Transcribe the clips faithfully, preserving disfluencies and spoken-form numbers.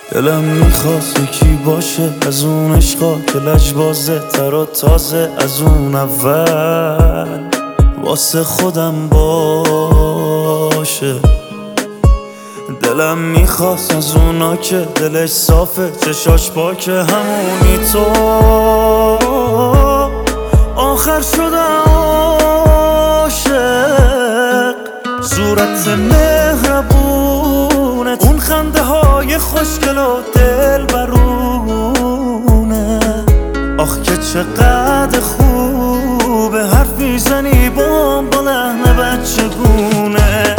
دلم میخواست یکی باشه از اون عشقا که لجبازه تر و تازه از اون اول واسه خودم باشه. دلم میخواست از اونا که دلش صافه چشاش پاکه همونی تو آخر شدم عاشق. صورت مهربونت اون خنده های خوشگل و دل برونه، آخ که چقدر خوبه حرف میزنی با لحن بچگونه.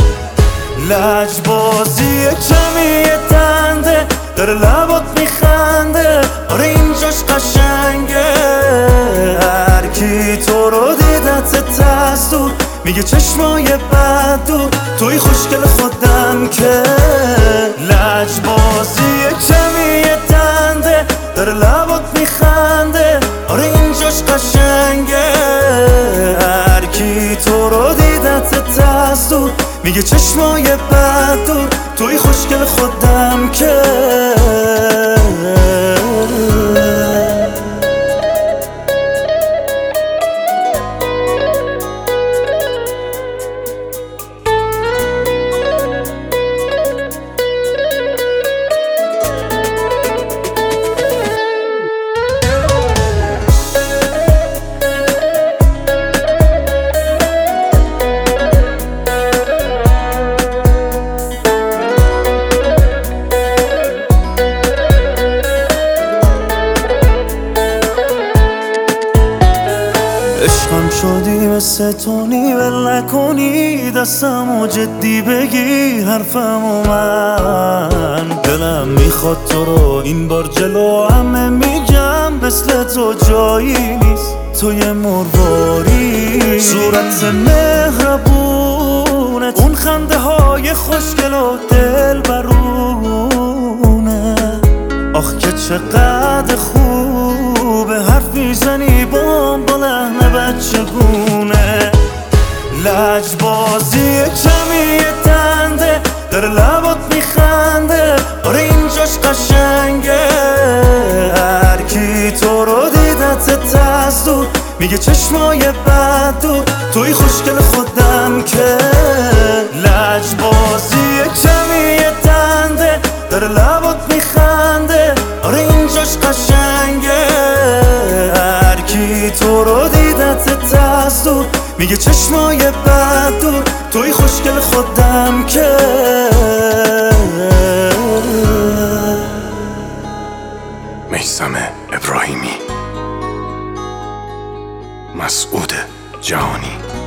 لجبازی کمی دنده داره لبات میخنده، آره اینجاش قشنگه. هر کی تو رو دیدت از دور میگه چشمای بد دور توی خوشگل خودم که. لجبازی کمی دنده داره لبات میخنده، آره اینجاش قشنگه. هر کی تو رو دیدت از دور میگه چشمای بد دور توی خوشگل خودم که. عشقم شدی مثل تونی ول نکنی دستم و جدی بگیر حرفم و من. دلم میخواد تو رو این بار جلو همه میگم مثل تو جایی نیست توی مرواری. صورت مهربونت اون خنده های خوشگل و دل برونه، آخ که چقدر خوبه حرف میزنی با لحن بچگونه. لجبازی کمی دنده داره لبات میخنده، آره اینجاش قشنگه. هر کی تو رو دیدت از دور میگه چشمای بد دور توی خوشگل خودم که. لجبازی کمی دنده داره لبات میخنده، آره اینجاش قشنگه. هر کی تو رو دیدت از دور میگه چشمای بد دور توی خوشگل خودم که. میثم ابراهیمی، مسعود جهانی.